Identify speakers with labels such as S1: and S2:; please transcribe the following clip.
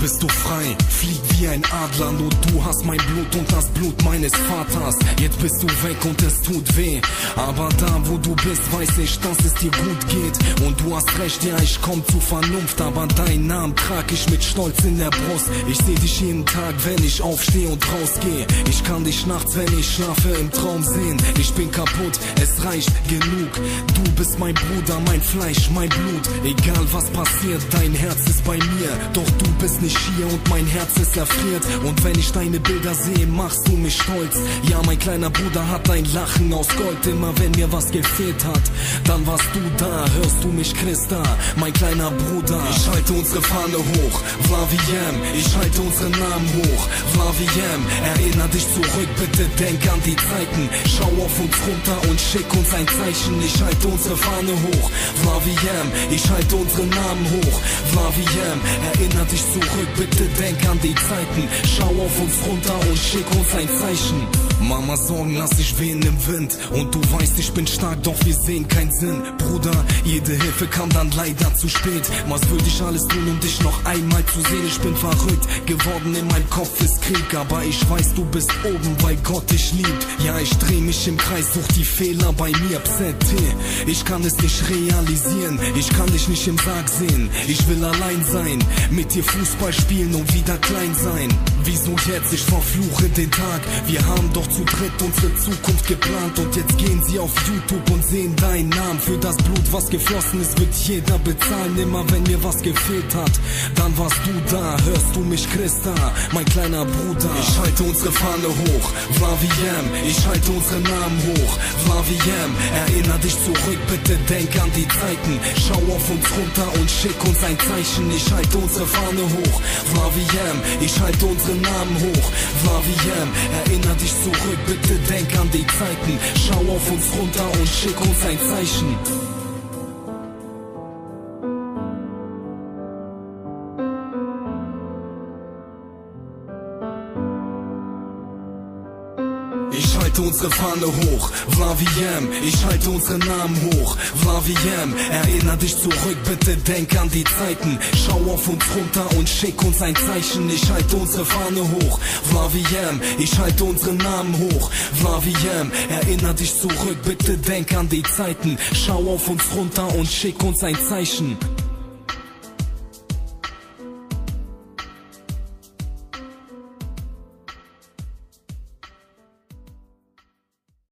S1: bist du frei, flieg wie ein Adler, nur du hast mein Blut und das Blut meines Vaters. Jetzt bist du weg und es tut weh, aber da wo du bist, weiß ich, dass es dir gut geht. Und du hast recht, ja, ich komm zur Vernunft, aber deinen Namen trag ich mit Stolz in der Brust. Ich seh dich jeden Tag, wenn ich aufstehe und rausgehe. Ich kann dich nachts, wenn ich schlafe, im Traum sehen. Ich bin kaputt, es reicht genug. Du bist mein Bruder, mein Fleisch, mein Blut. Egal was passiert, dein Herz ist bei mir. Doch du bist nicht hier und mein Herz ist erfriert. Und wenn ich deine Bilder sehe, machst du mich stolz. Ja, mein kleiner Bruder hat ein Lachen aus Gold. Immer wenn mir was gefehlt hat, dann warst du da. Hörst du mich, Christa, mein kleiner Bruder? Ich halte unsere Fahne hoch, Vlaviem. Ich halte unsere Namen hoch, Vlaviem. Erinner dich zurück, bitte denk an die Zeiten. Schau auf uns runter und schick uns ein Zeichen. Ich halte unsere Fahne hoch, Vlaviem. Ich halte unsere Namen hoch, Vlaviem. Erinner dich zurück, bitte denk an die Zeiten. Schau auf uns runter und schick uns ein Zeichen. Mama, Sorgen lass ich wehen im Wind. Und du weißt, ich bin stark, doch wir sehen keinen Sinn. Bruder, jede Hilfe kam dann leider zu spät. Was würde ich alles tun, um dich noch einmal zu sehen? Ich bin verrückt geworden, in meinem Kopf ist Krieg. Aber ich weiß, du bist oben, weil Gott dich liebt. Ja, ich dreh mich im Kreis, such die Fehler bei mir, Psete. Ich kann es nicht realisieren, ich kann dich nicht im Sarg sehen. Ich will allein sein, mit dir Fußball spielen und wieder klein sein. Wieso jetzt? Ich verfluche den Tag. Wir haben doch zu dritt unsere Zukunft geplant. Und jetzt gehen sie auf YouTube und sehen deinen Namen. Für das Blut, was geflossen ist, wird jeder bezahlen. Immer wenn mir was gefehlt hat, dann warst du da. Hörst du mich, Christa, mein kleiner Bruder? Ich halte unsere Fahne hoch, Vlaviem. Ich halte unsere Namen hoch, Vlaviem. Erinner dich zurück, bitte denk an die Zeiten. Schau auf uns runter und schick uns ein Zeichen. Ich halte unsere Fahne hoch, Vlaviem. Ich halte unsere Namen hoch, Vlaviem. Erinner dich zurück, bitte denk an die Zeiten. Schau auf uns runter und schick uns ein Zeichen. Ich halte unsere Fahne hoch, Vlaviem. Ich halte unsere Namen hoch, Vlaviem. Erinner dich zurück, bitte denk an die Zeiten. Schau auf uns runter und schick uns ein Zeichen. Ich halte unsere Fahne hoch, Vlaviem. Ich halte unsere Namen hoch, Vlaviem. Erinner dich zurück, bitte denk an die Zeiten. Schau auf uns runter und schick uns ein Zeichen.